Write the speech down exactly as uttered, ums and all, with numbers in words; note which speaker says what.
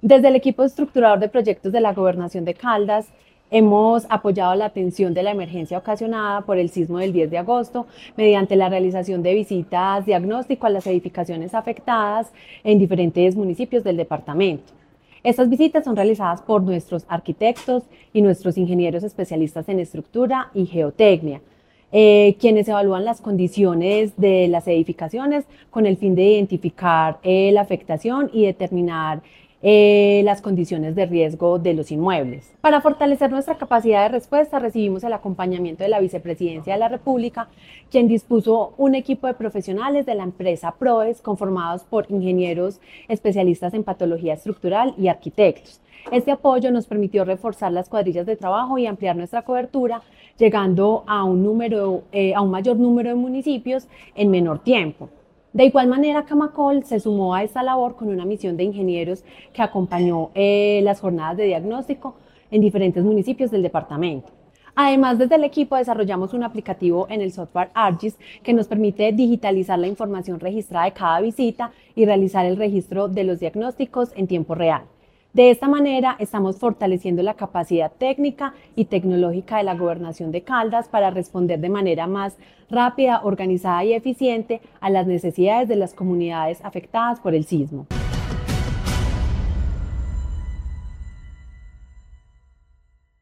Speaker 1: Desde el equipo estructurador de proyectos de la Gobernación de Caldas, hemos apoyado la atención de la emergencia ocasionada por el sismo del diez de agosto mediante la realización de visitas diagnóstico a las edificaciones afectadas en diferentes municipios del departamento. Estas visitas son realizadas por nuestros arquitectos y nuestros ingenieros especialistas en estructura y geotecnia, eh, quienes evalúan las condiciones de las edificaciones con el fin de identificar eh, la afectación y determinar eh, las condiciones de riesgo de los inmuebles. Para fortalecer nuestra capacidad de respuesta, recibimos el acompañamiento de la Vicepresidencia de la República, quien dispuso un equipo de profesionales de la empresa PROES conformados por ingenieros especialistas en patología estructural y arquitectos. Este apoyo nos permitió reforzar las cuadrillas de trabajo y ampliar nuestra cobertura, llegando a un, número, eh, a un mayor número de municipios en menor tiempo. De igual manera, Camacol se sumó a esta labor con una misión de ingenieros que acompañó eh, las jornadas de diagnóstico en diferentes municipios del departamento. Además, desde el equipo desarrollamos un aplicativo en el software ARGIS que nos permite digitalizar la información registrada de cada visita y realizar el registro de los diagnósticos en tiempo real. De esta manera, estamos fortaleciendo la capacidad técnica y tecnológica de la Gobernación de Caldas para responder de manera más rápida, organizada y eficiente a las necesidades de las comunidades afectadas por el sismo.